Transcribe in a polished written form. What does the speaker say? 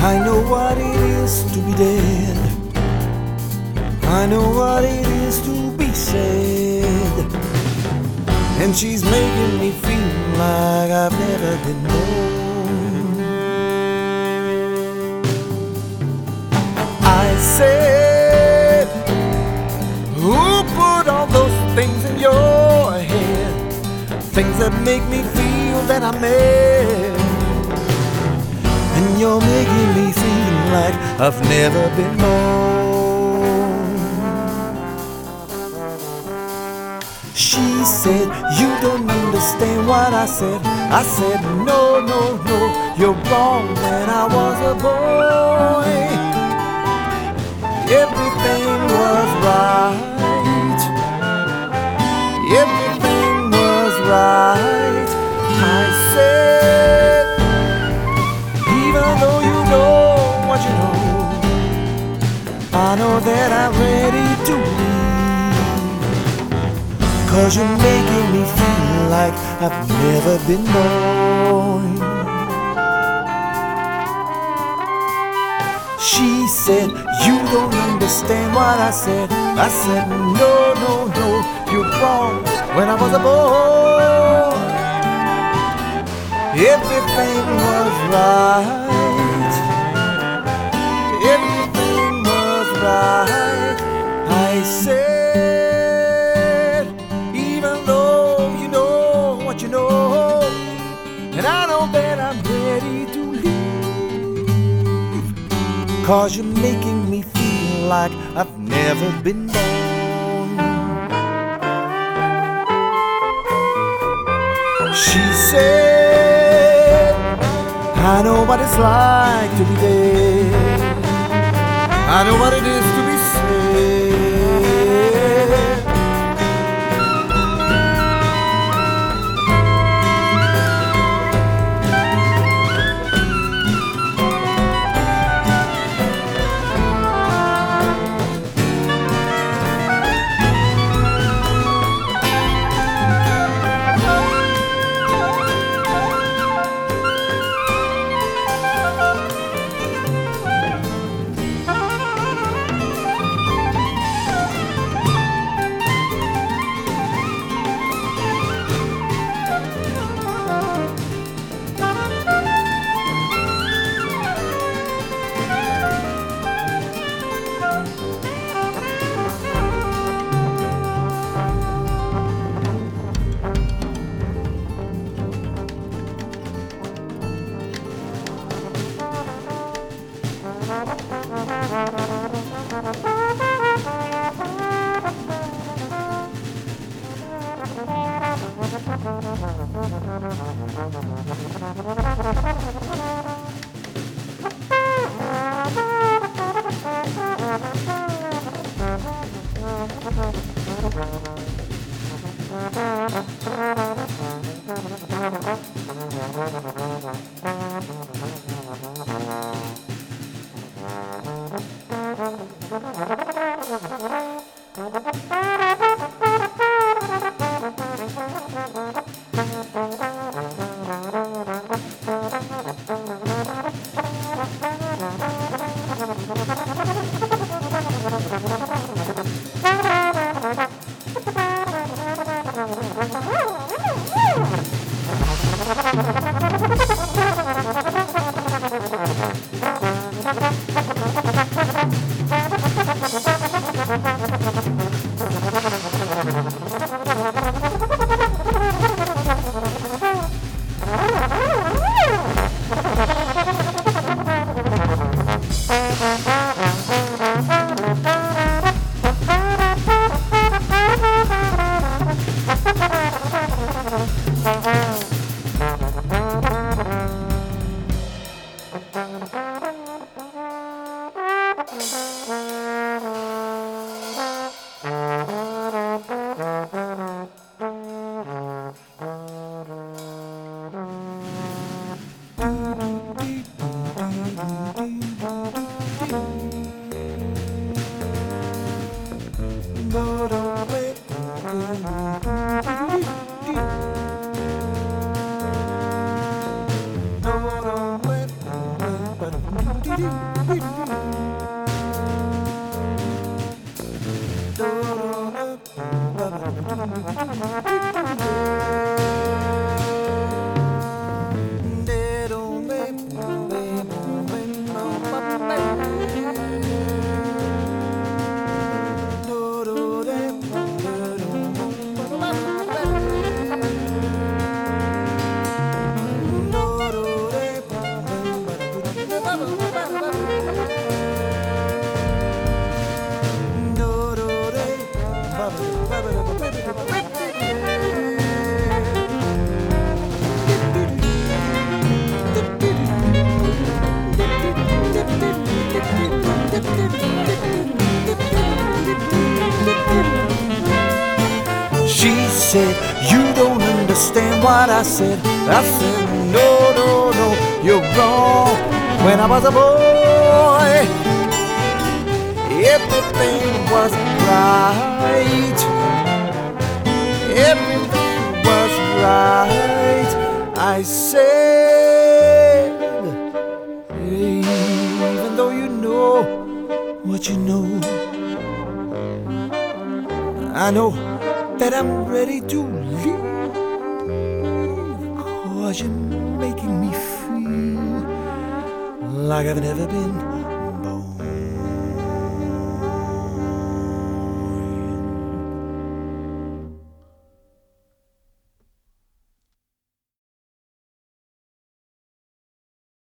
I know what it is to be dead. I know what it is to be sad. And she's making me feel like I've never been known. I said, who put all those things in your head? Things that make me feel that I'm mad. And you're making me feel like I've never been born. She said, you don't understand what I said. I said, no, no, no, you're wrong. When I was a boy, everything was right. Everything was right. I said, even though you know what you know, I know that I'm ready to leave. 'Cause you're making me feel like I've never been born. She said, you don't understand what I said. I said, no, no, no, you're wrong. When I was a boy, everything was right. Everything was right. I said, even though you know what you know, and I know that I'm ready to leave. 'Cause you're making me feel like I've never been born. She said, I know what it's like to be dead. I know what it is to be sad. She said, you don't understand what I said. I said, no, no, no, you're wrong. When I was a boy, everything was right. Everything was right. I said, hey, even though you know what you know, I know that I'm ready to leave, 'cause you're making me feel like I've never been